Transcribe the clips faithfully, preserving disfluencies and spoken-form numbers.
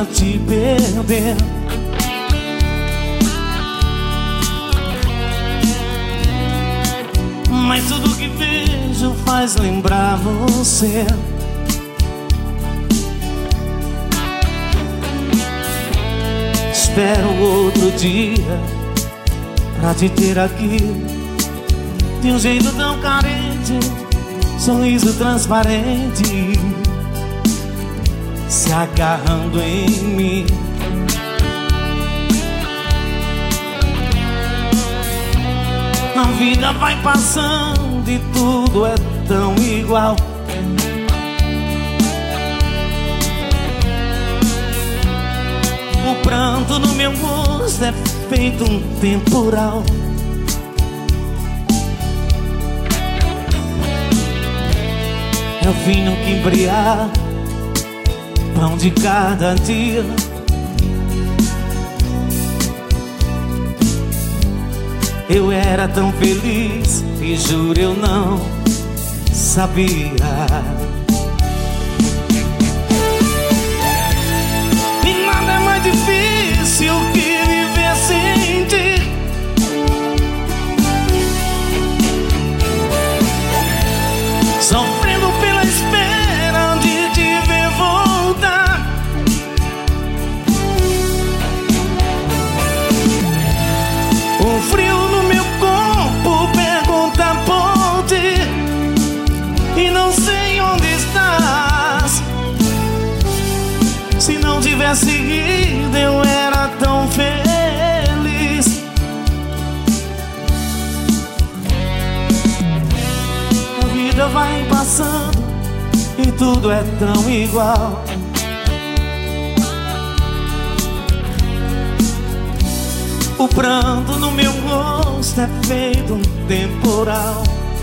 te perder. Mas tudo que vejo faz lembrar você. Espero outro dia pra te ter aqui, de um jeito tão carente, sorriso transparente, se agarrando em mim. A vida vai passando e tudo é tão igual. O pranto no meu rosto é feito um temporal. É o vinho que embriaga, pão de cada dia. Eu era tão feliz e juro eu não sabia. E nada é mais difícil que viver sem ti. Sofrendo pela espera de te ver voltar. O frio no meu corpo pergunta por ti, e não sei onde estás. Se não tivesse ido eu era tão feliz. A vida vai passando e tudo é tão igual. O pranto no meu rosto é feito um temporal.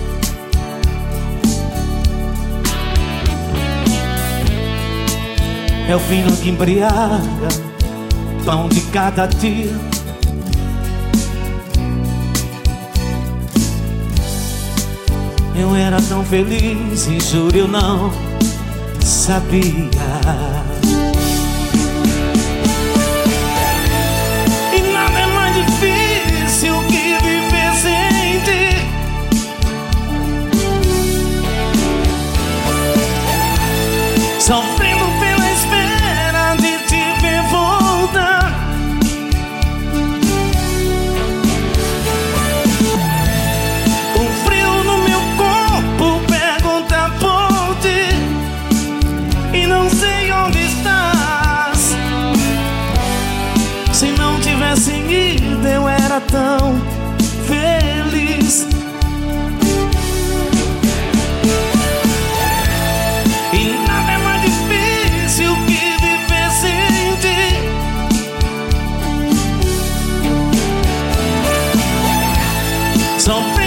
É o vinho que embriaga, pão de cada dia. Eu era tão feliz e juro eu não sabia. Sofrendo pela espera de te ver voltar. O frio no meu corpo pergunta por ti, e não sei onde estás. Se não tivesse ido eu era tão feliz. Sofrendo